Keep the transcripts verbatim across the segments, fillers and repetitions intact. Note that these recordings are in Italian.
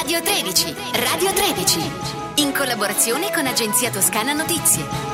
Radio tredici, Radio tredici, in collaborazione con Agenzia Toscana Notizie.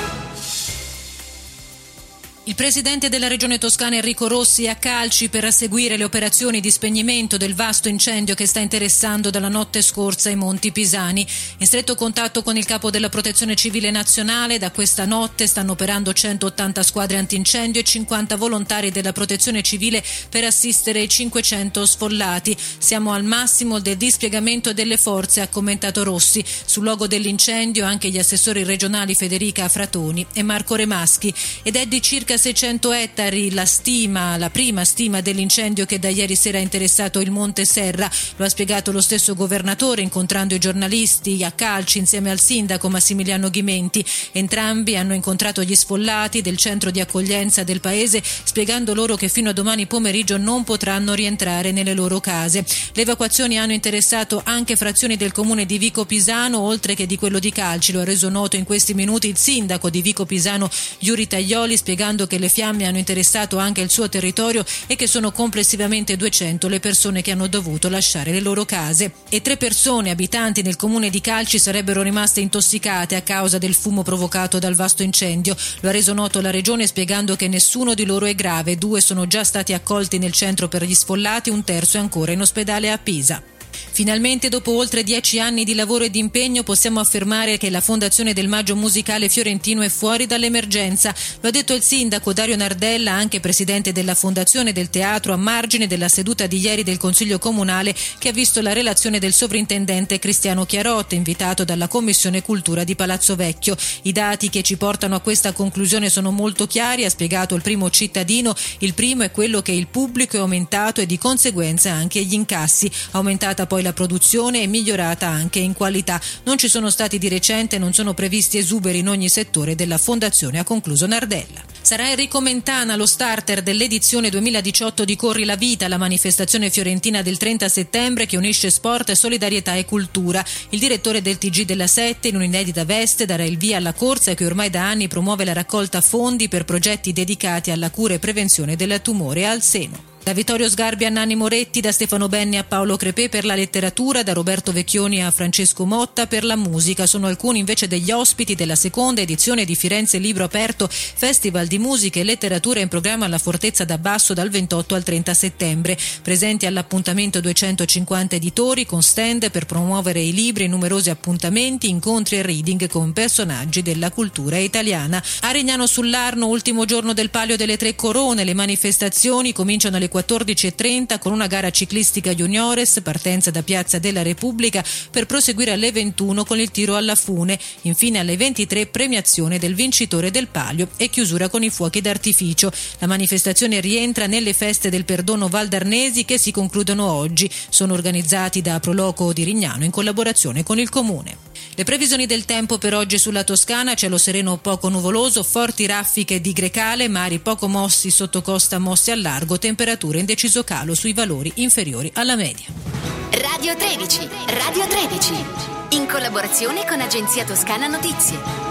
Il presidente della regione toscana Enrico Rossi è a Calci per seguire le operazioni di spegnimento del vasto incendio che sta interessando dalla notte scorsa i Monti Pisani. In stretto contatto con il capo della Protezione Civile Nazionale, da questa notte stanno operando centottanta squadre antincendio e cinquanta volontari della Protezione Civile per assistere i cinquecento sfollati. Siamo al massimo del dispiegamento delle forze, ha commentato Rossi. Sul luogo dell'incendio anche gli assessori regionali Federica Fratoni e Marco Remaschi, ed è di circa seicento ettari la stima, la prima stima dell'incendio che da ieri sera ha interessato il Monte Serra. Lo ha spiegato lo stesso governatore incontrando i giornalisti a Calci insieme al sindaco Massimiliano Ghimenti. Entrambi hanno incontrato gli sfollati del centro di accoglienza del paese, spiegando loro che fino a domani pomeriggio non potranno rientrare nelle loro case. Le evacuazioni hanno interessato anche frazioni del comune di Vico Pisano, oltre che di quello di Calci. Lo ha reso noto in questi minuti il sindaco di Vico Pisano, Yuri Taglioli, spiegando che le fiamme hanno interessato anche il suo territorio e che sono complessivamente duecento le persone che hanno dovuto lasciare le loro case. E tre persone abitanti nel comune di Calci sarebbero rimaste intossicate a causa del fumo provocato dal vasto incendio. Lo ha reso noto la regione spiegando che nessuno di loro è grave, due sono già stati accolti nel centro per gli sfollati, un terzo è ancora in ospedale a Pisa. Finalmente, dopo oltre dieci anni di lavoro e di impegno, possiamo affermare che la Fondazione del Maggio Musicale Fiorentino è fuori dall'emergenza. Lo ha detto il sindaco Dario Nardella, anche presidente della Fondazione del Teatro, a margine della seduta di ieri del Consiglio Comunale, che ha visto la relazione del sovrintendente Cristiano Chiarotte, invitato dalla Commissione Cultura di Palazzo Vecchio. I dati che ci portano a questa conclusione sono molto chiari, ha spiegato il primo cittadino. Il primo è quello che il pubblico è aumentato e di conseguenza anche gli incassi. Aumentata poi la produzione è migliorata anche in qualità. Non ci sono stati di recente, non sono previsti esuberi in ogni settore della Fondazione, ha concluso Nardella. Sarà Enrico Mentana lo starter dell'edizione duemiladiciotto di Corri la Vita, la manifestazione fiorentina del trenta settembre che unisce sport, solidarietà e cultura. Il direttore del T G della Sette, in un'inedita veste, darà il via alla corsa che ormai da anni promuove la raccolta fondi per progetti dedicati alla cura e prevenzione del tumore al seno. Da Vittorio Sgarbi a Nanni Moretti, da Stefano Benni a Paolo Crepè per la letteratura, da Roberto Vecchioni a Francesco Motta per la musica. Sono alcuni invece degli ospiti della seconda edizione di Firenze Libro Aperto, festival di musica e letteratura in programma alla Fortezza d'Abbasso dal ventotto al trenta settembre. Presenti all'appuntamento duecentocinquanta editori con stand per promuovere i libri, numerosi appuntamenti, incontri e reading con personaggi della cultura italiana. A Regnano sull'Arno, ultimo giorno del Palio delle Tre Corone, le manifestazioni cominciano alle quattordici e trenta con una gara ciclistica juniores, partenza da Piazza della Repubblica per proseguire alle ventuno con il tiro alla fune. Infine alle ventitré premiazione del vincitore del palio e chiusura con i fuochi d'artificio. La manifestazione rientra nelle feste del perdono valdarnesi che si concludono oggi. Sono organizzati da Proloco di Rignano in collaborazione con il comune. Le previsioni del tempo per oggi sulla Toscana: cielo sereno poco nuvoloso, forti raffiche di Grecale, mari poco mossi sotto costa mossi al largo, temperature in deciso calo sui valori inferiori alla media. Radio tredici, Radio tredici, in collaborazione con Agenzia Toscana Notizie.